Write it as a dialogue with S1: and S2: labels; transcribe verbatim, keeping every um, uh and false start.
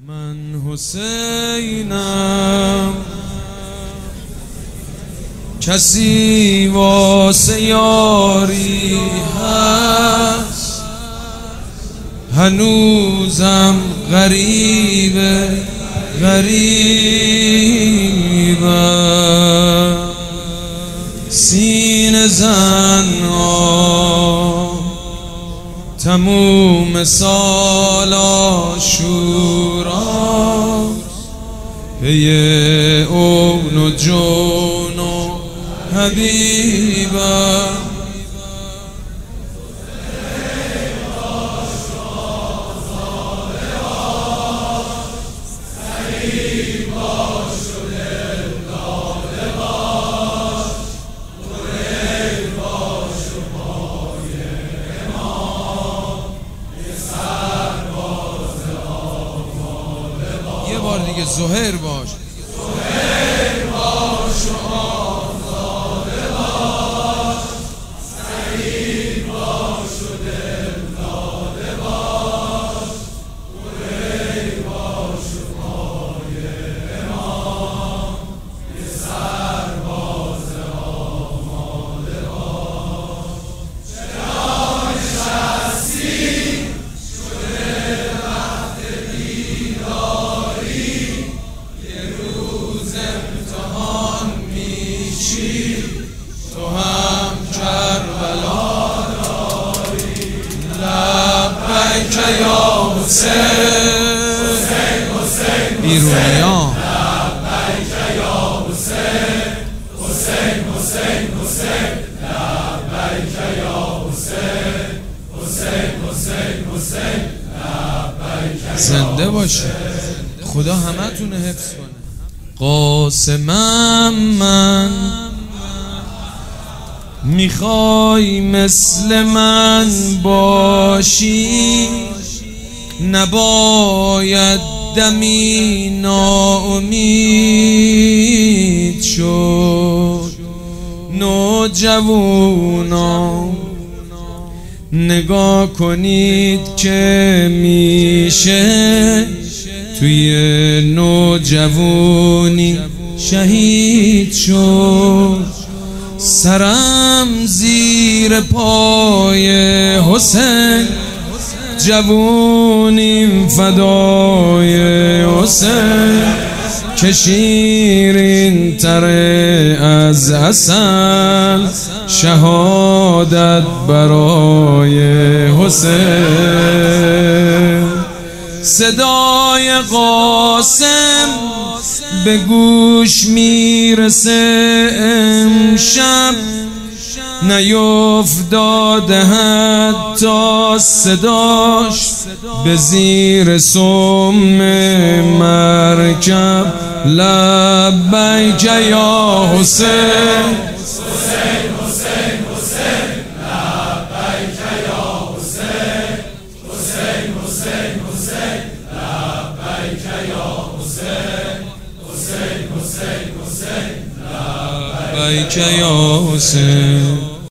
S1: من حسینم، کسی واسه یاری هست، هنوزم غریبه غریبه. سینه زن تموم سال عاشورا، پی اون و جون و حبیبه. یه بار دیگه زهیر باش، زهیر باش و آزاده باش، سعید باش و دل داده باش، قریب باش و پای امام، یه سرباز آماده باش. چرا نشستی شده وقت بیداری، یه روز امتحان میشی، تو هم کربلا داری. لبیک یا حسین، بیرونیان لبیک یا حسین، حسین حسین حسین لبیک یا حسین، حسین حسین حسین لبیک. زنده باشه، خدا همه تونه حفظ کنه. قاسمم من، میخوای مثل من باشی، نباید دمی ناامید شد. نوجوانا نگاه کنید که میشه توی نوجوانی شهید شد. سرم زیر پای حسین، جوونیم فدای حسین، که شیرین تره از عسل، شهادت برای حسین. صدای قاسم به گوش میرسه امشب، نیفتاده حتی صداش به زیر سم مرکب. لبیک یا حسین، حسین حسین حسین لبیک یا حسین، حسین حسین حسین لبیک یا حسین، حسین حسین حسین لبیک یا حسین.